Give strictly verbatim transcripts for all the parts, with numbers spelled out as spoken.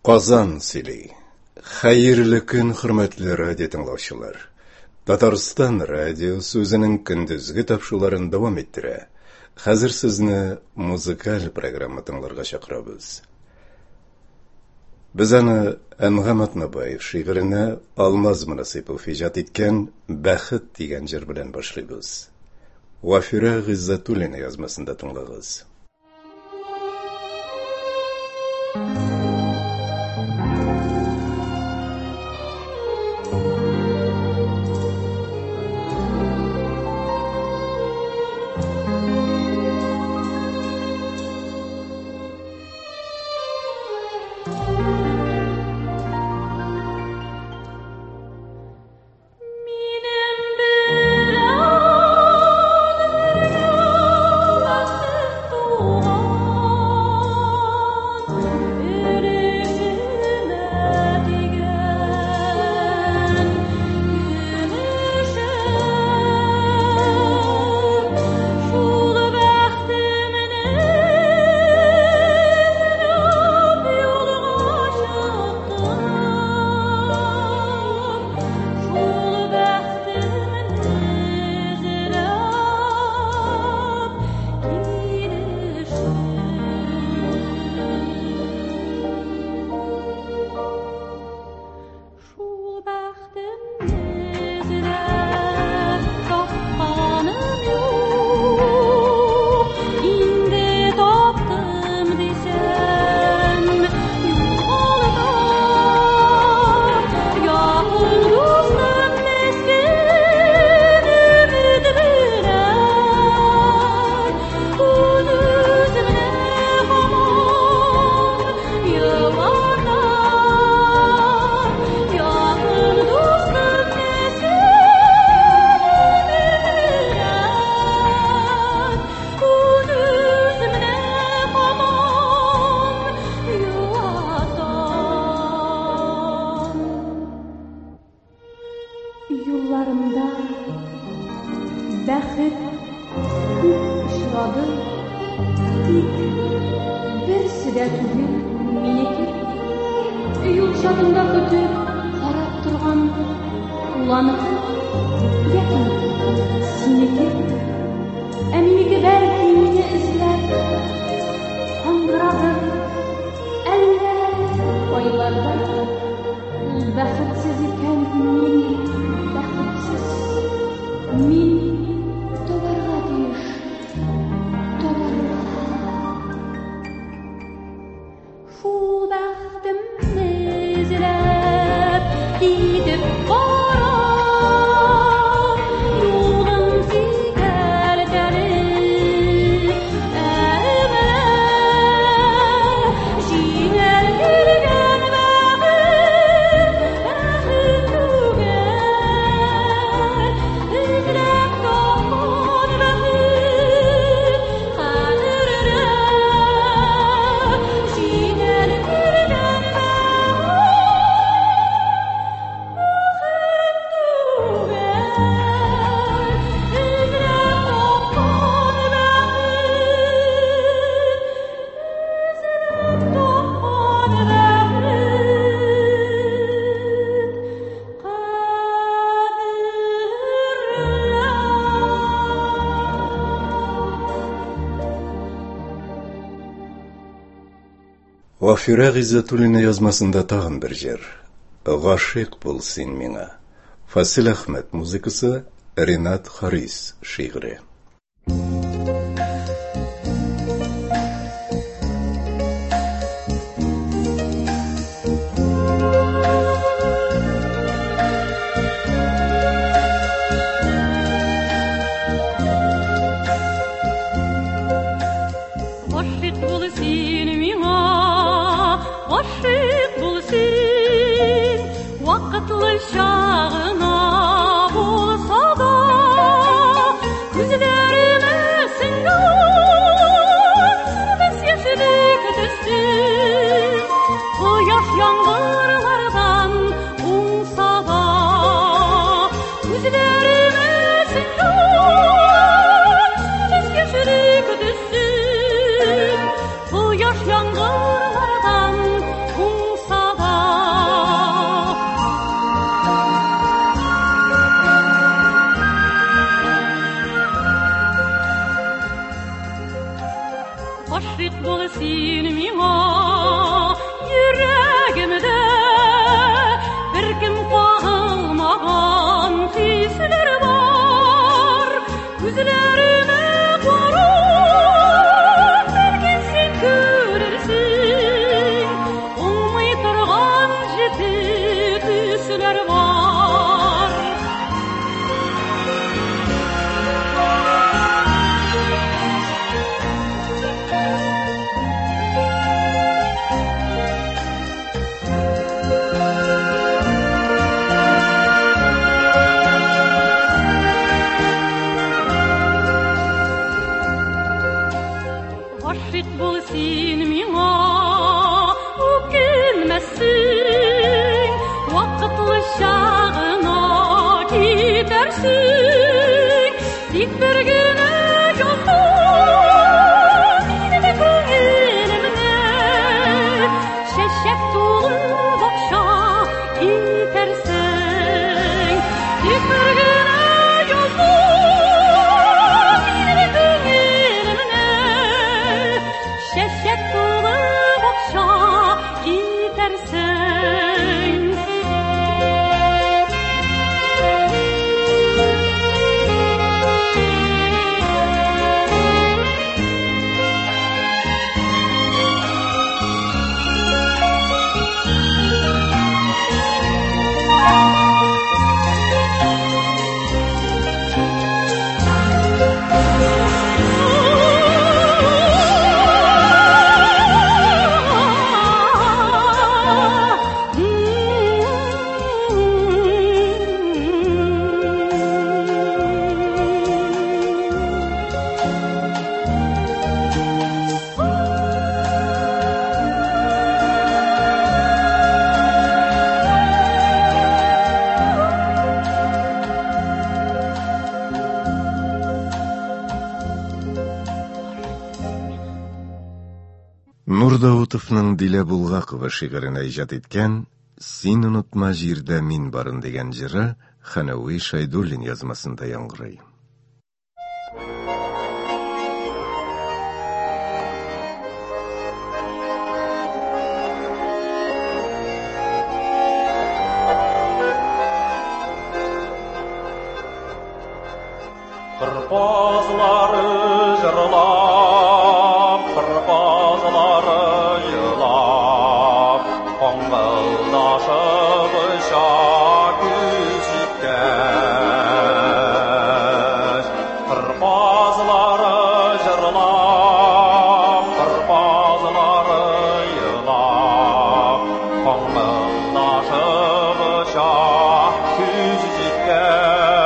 Казан сөйлей. Хайырлы күн, хөрмәтле радио тыңлаучылар. Татарстан радиосы үзенең көндезге тапшыруларын дәвам иттерә. Хәзер сезне музыкаль программа тыңларга чакырабыз. Без аны Әнгам Атнабаев шигыренә Алмаз Мөнасипов иҗат иткән «Бәхет» дигән җыр белән башлыйбыз. Вафира Гыйззатуллина язмасында тыңлагыз. Yollarımda bәхет күп очрады, тик берсе дә түгел минеке. Юл чатында көтеп карап торган уланык, яки синеке. Ә минеке бәлки мине эзләп аңгырадыр, әллә айларда ул бәхетсез икән, мин бәхетсез. Мин табарга тиеш, табарга. Шул бәхтемне эзләп китеп барам, юлым сикәртәре, әле җиңел килгән бәхет, бәхет түгел. Эзләп тапкан бәхет, кадерле, җиңел килгән Вафира Гыйззатуллина язмасында тагын бер җыр. Гашыйк бул син миңа. Фасил Әхмәт музыкасы, Ринат Харис шигыре. Гашыйк бул син миңа, гашыйк бул син, вакытлы чагына булса да, күзләремә сеңгән без яшьлек төстен, кояш яңгырлардан уңса да, күзләремә сеңгән без яшьлек төстен, кояш яңгырлардан уңса bilmezsin, vakıtlı şağına gidersin. Dik bir güne yoldun, yine de gönlümde şeşek dolu bakşa itersen. Dik bir güne yoldun, yine de gönlümde şeşek dolu bakşa itersen. Нур Даутовның Дилә Булгакова шигырен иҗат иткән «Син онытма җирдә мин барын» дигән җыры Ханауи Шайдуллин язмасында яңгырый. Кырпазлары җырлап, кырпазлары елап, коңгылдашып оча күз җиткәч. Кырпазлары җырлап, кырпазлары елап, коңгылдашып оча күз җиткәч.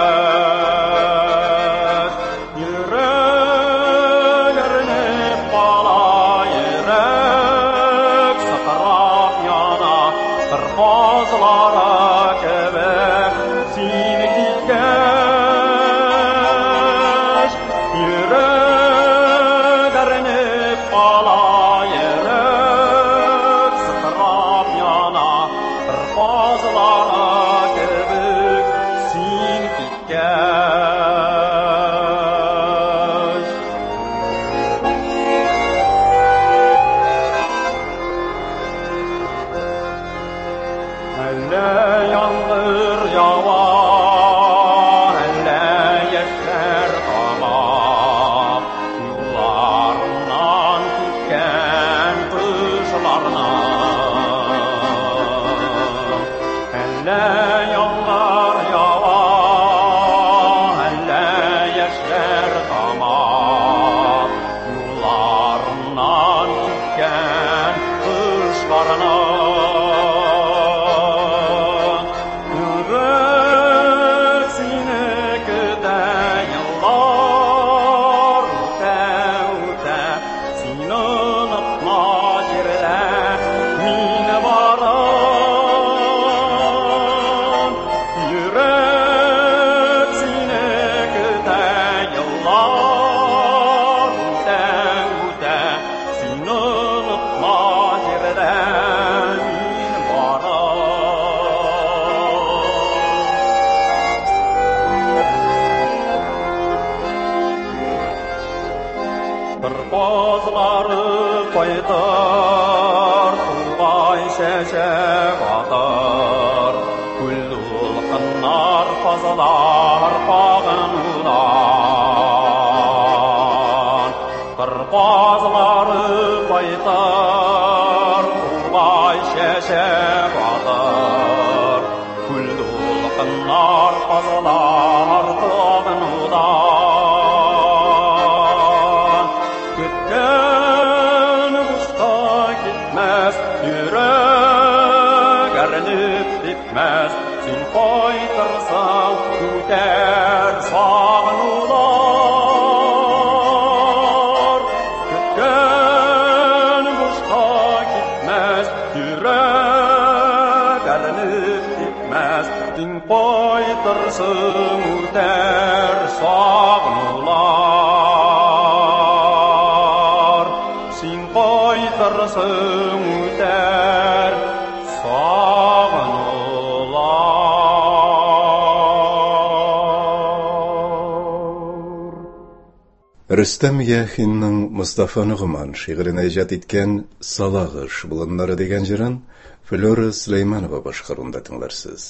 Kırpazları koytar, kulay şeşek atar, kullul kınnar fazlar pağınlar. Kırpazları koytar, kulay şeşek atar, kullul kınnar fazlar pağınlar. Sin koytarsam küter sağınılar. Kütken boşta gitmez yürek. бәрініп тепмәс, дін қойдырсың өтер сағынулар. Сен қойдырсың өтер сағынулар. Рөстәм Яхинның Мұстафа Нұғыман шиғырын әжат еткен «Салағыш бұлынлары» деген жырын Флора Сулейманова башқаруында тыңларсыз.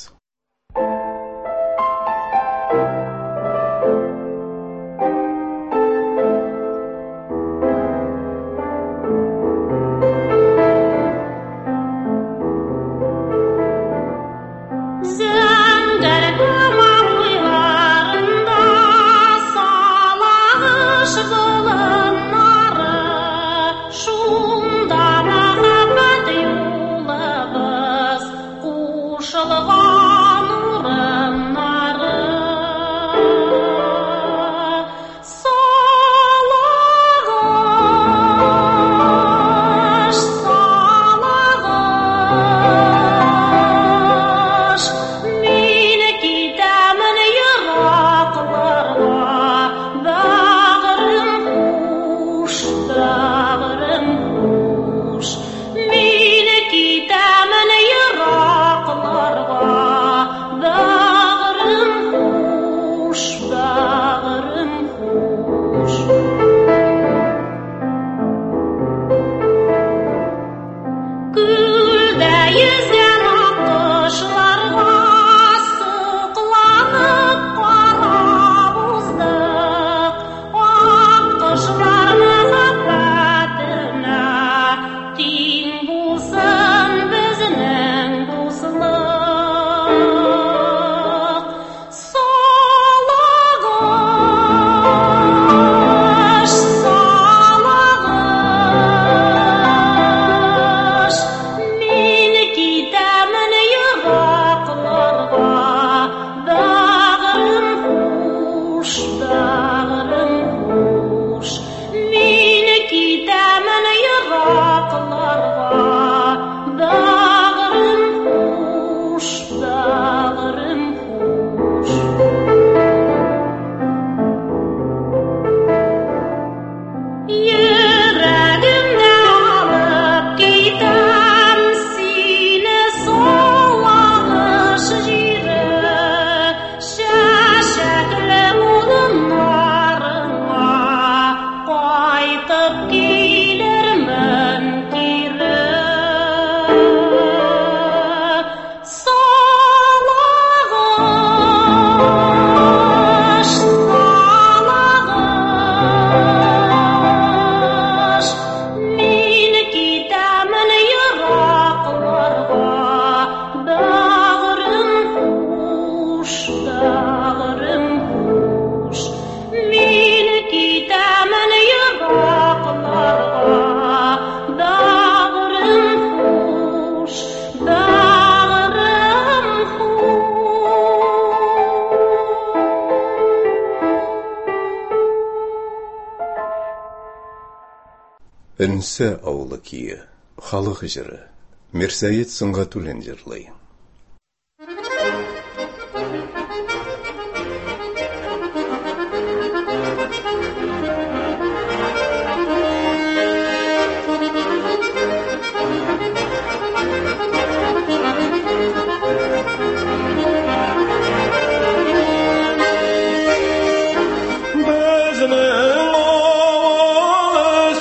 Үнсі ауылы киі, халық жыры, Мерсайет Сұңғатулин жырлай.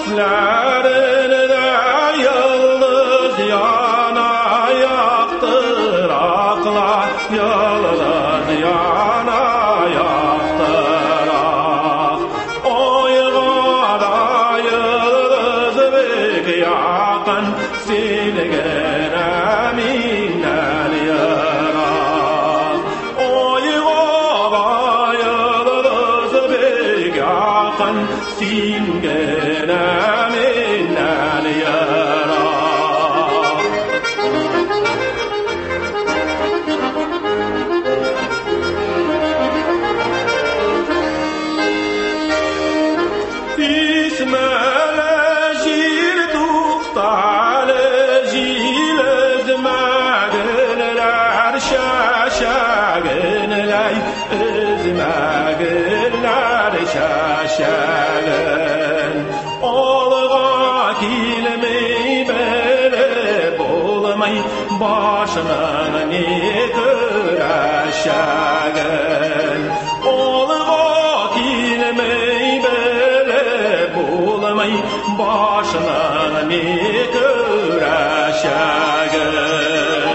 Yalnız yana yaktı güllər şəşəgənləy üzmə güllər şəşəgən olğa kilmey berib olmay başının ne güləşəgən olğa kilmey berib olmay başının ne güləşəgən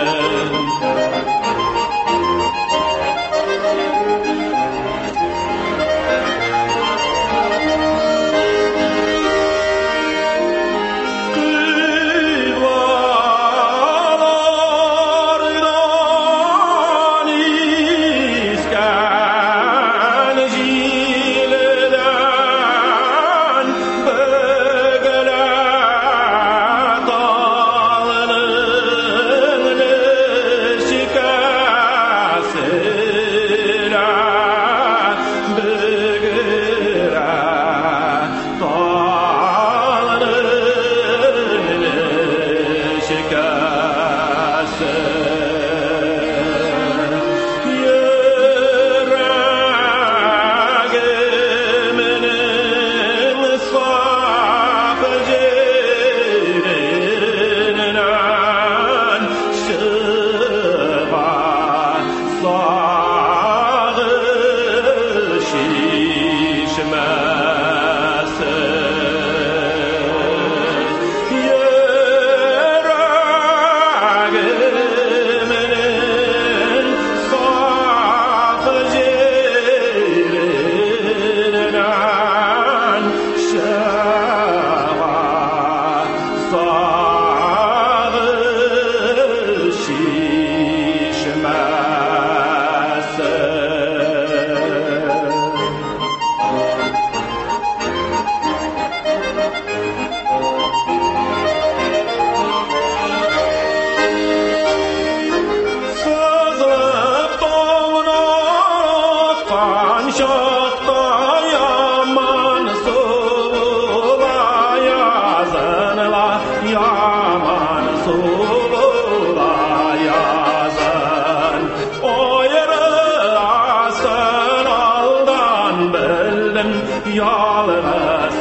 yalnız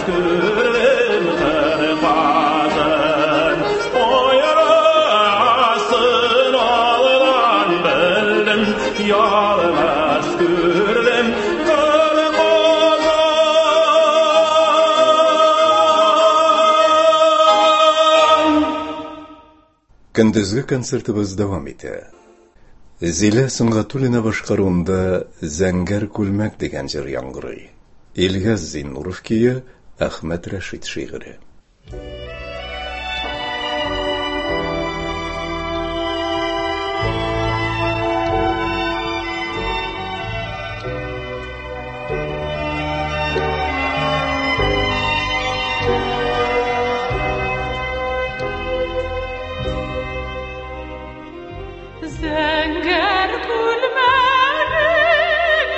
gördüm tırpazın o yarasın ağlan bildim yalnız gördüm tırpazın. Күндізгі концертіміз давам ете. Зилә Сыңғатуллина башқаруында «Зәңгәр күлмәк» деген жыр яңгырый. Илгаз Зиннуров күйі, Ахмет Рашид шиғыры. Zəngər gülmənin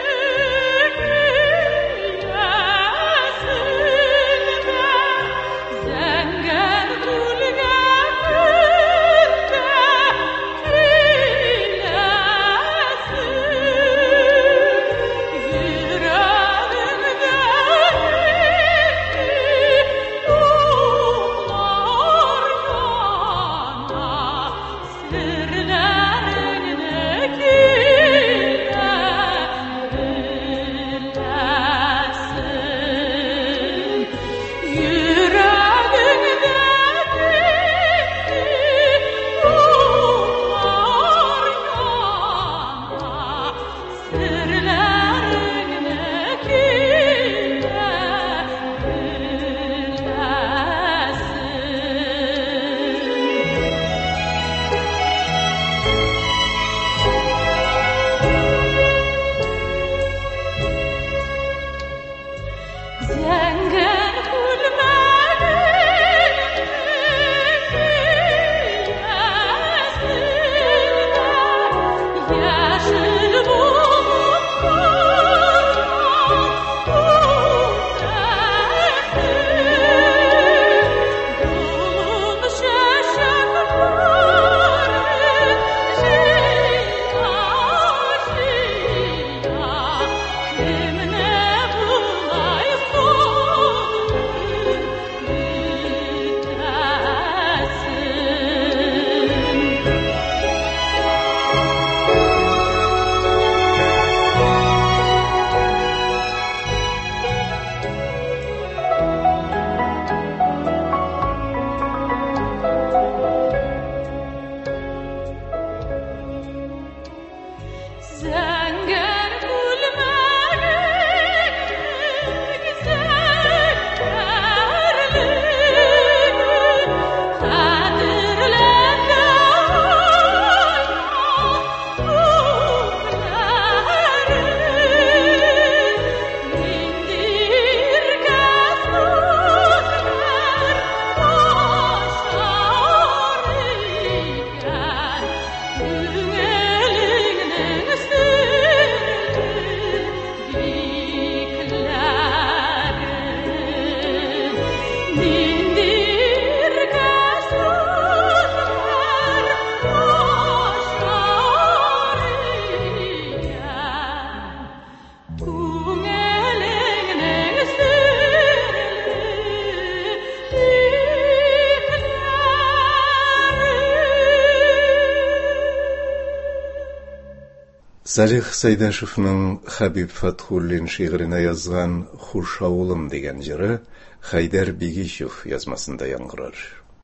güləsində, zəngər gülgəndə güləsin, yüreğimdə ruhlar yana, Салих Сайдашевның Хабиб Фатхуллин шигырына язган «Хуш ауылым» деген жыры Хайдар Бегишев язмасында яңгырар.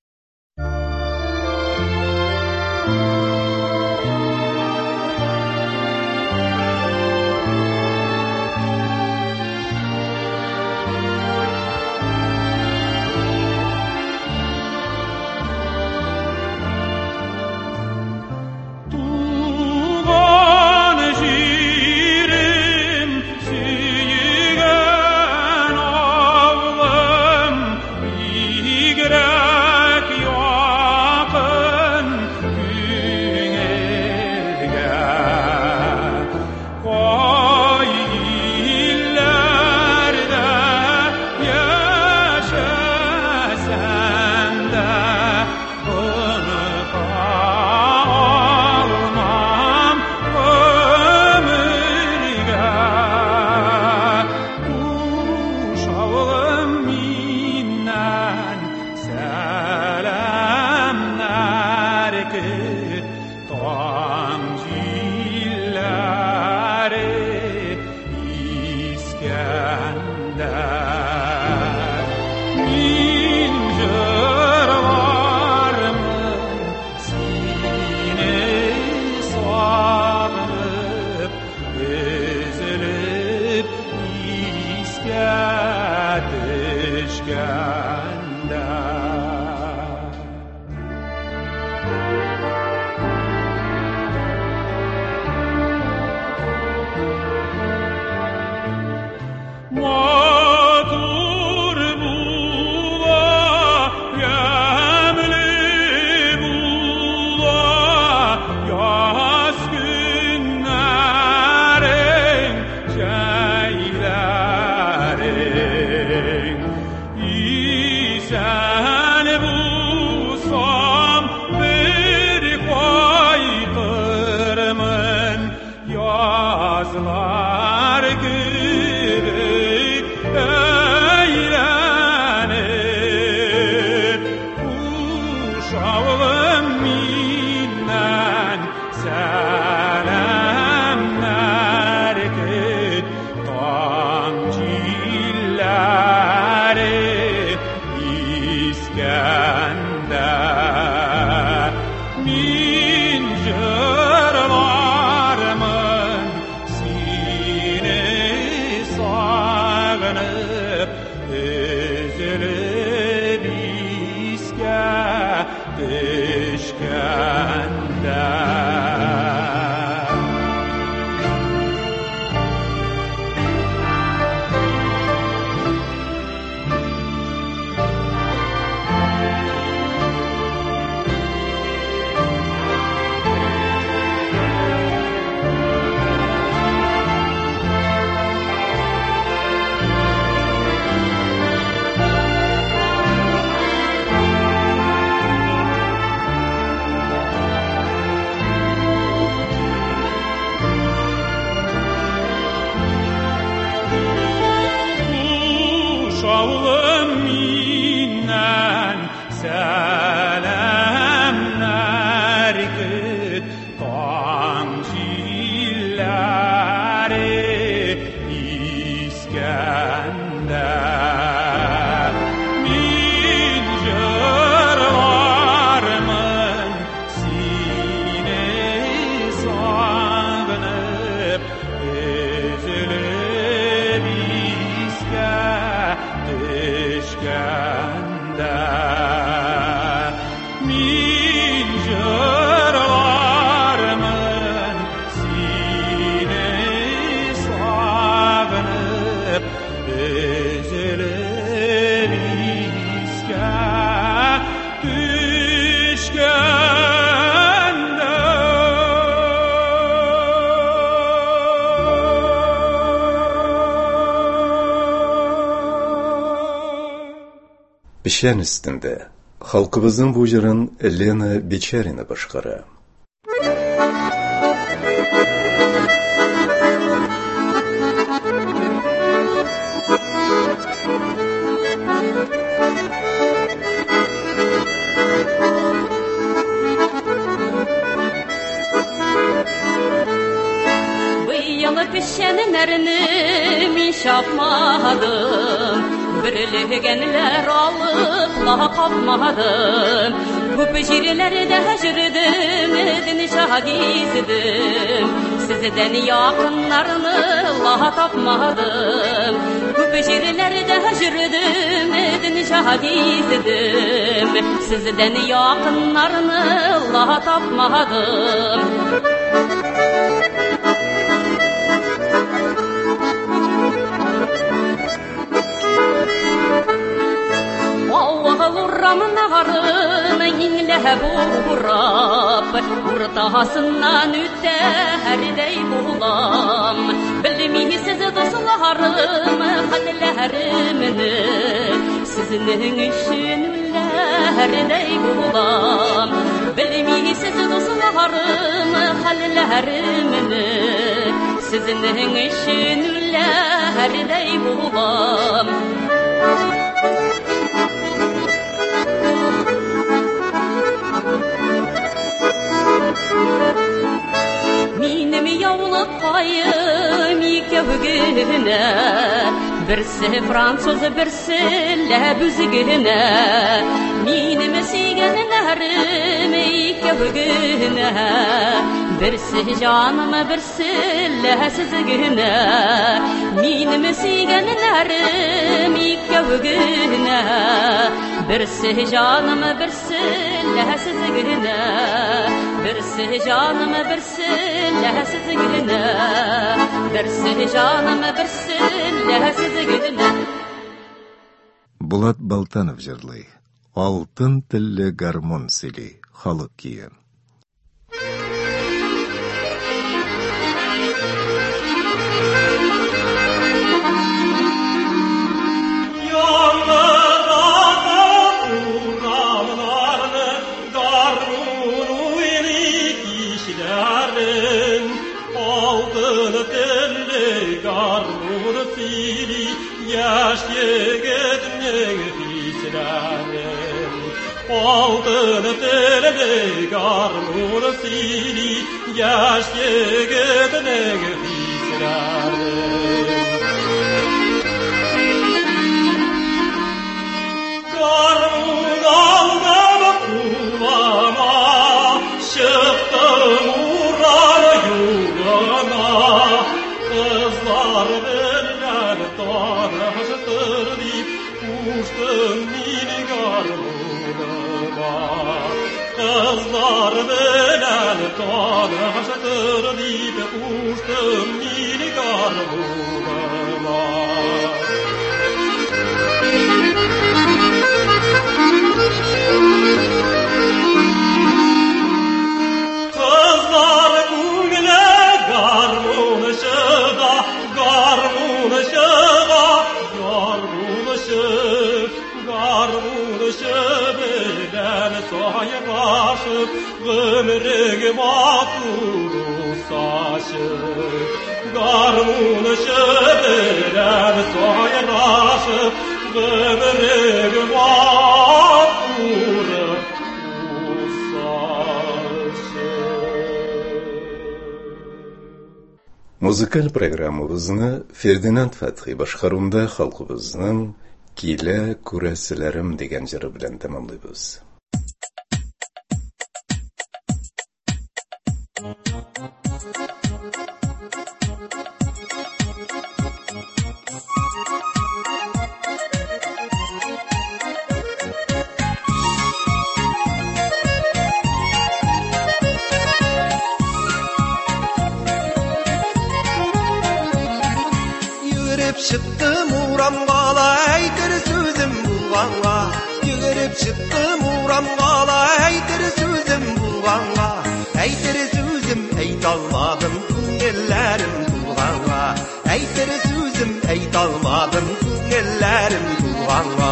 Пишен üstünde halkımızın bu jırın Lena Bechарina başkara. pişenlerini min şapmadım, birlegenler alıp la kapmadım. Bu pişirlerde hacırdım, edin şahidizdim. Sizden yakınlarını la tapmadım. Bu pişirlerde hacırdım, edin şahidizdim. Sizden yakınlarını la tapmadım. Allah'ın nağarına inle burap, ortasından ütte herdey bulam. Bilmiysiz dostlarım hallerimini, sizin için herdey bulam. Bilmiysiz dostlarım hallerimini, sizin için herdey bulam. Minim yavluk payım ikevgine, birsi Fransız birsi lebüzgine. Minim sigenlerim ikevgine, birsi canım birsi lehsizgine. Minim sigenlerim ikevgine, birsi canım birsi lehsizgine. Birsi canım birsi lehsizgine, birsi canım birsi lehsizgine. Булат Балтанов жырлый. Алтын тіллі гармон сөйлей, халық күйі. Yaş yigitning hislarin, oltin tilli garmur sili. Yaş yigitning hislarin, garmur aldam kulama, çıktım uğrar yoluna. Kızlar bilen tanıştır deyip uçtum mini garmuruma. Kızlar bilen tanıştır deyip uçtum mini garmuruma. Kızlar güngüne garmun şıda, garmun şıda, garmun şık, garmun şık bilen soyraşık, ömrüge maturu saçık. Garmun şık bilen soyraşık, ömrüge maturu Музыкаль программабызны Фердинанд Фатхи башкаруында халкыбызның «Килә күрәселәрем» дигән җыры белән тәмамлыйбыз. Çıktım uğramgala aytır sözüm bulğanğa. Yügürüp çıktım uğramgala aytır sözüm bulğanğa. Aytır sözüm aytalmadım günellerim bulğanğa. Aytır sözüm aytalmadım günellerim bulğanğa.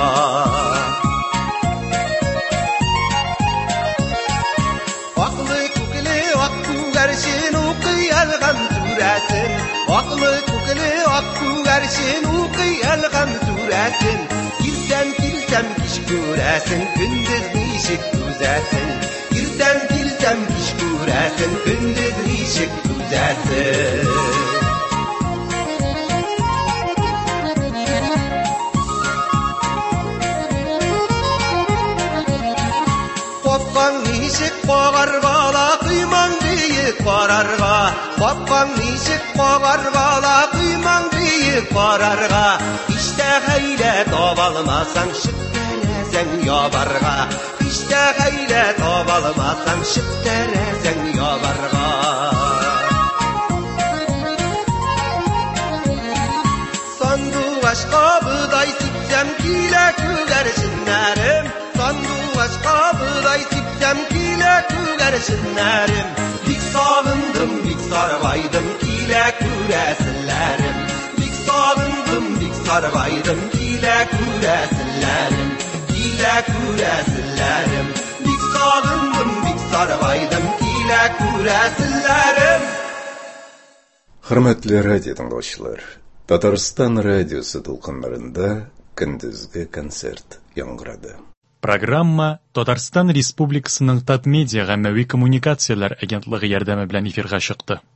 Aklı kukili aklı gerşin uqiyalgan suretin. Aklı kukili aklı gerşin uqiyalgan suretin. Girsen girsem kiş göresin, gündüz nişik düzesin. Girsen girsem kiş göresin, gündüz nişik düzesin. қағар бала құймаң биік барарға, баппаң нешік қағар бала құймаң биік барарға, ішті қайлы таба алмасаң шық тәрәзің ябарға, ішті қайлы таба алмасаң шық тәрәзің ябарға. Sandуғашқа бұдай сипсәм килә күгәр шиннәрем, Sandуғашқа бұдай сипсәм килә күгәр шиннәрем, бик сағындым, бик сарбайдым килә күрәселәрем, бик сағындым, бик сарбайдым килә күрәселәрем, килә күрәселәрем, бик сағындым, бик сарбайдым килә күрәселәрем. Хөрмәтле радио тыңлаучылар, Татарстан радиосы тулкыннарында көндезге концерт яңгырады. Программа Татарстан Республикасының Татмедиа гаммәви коммуникацияләр агентлыгы ярдәме белән эфирга чыкты.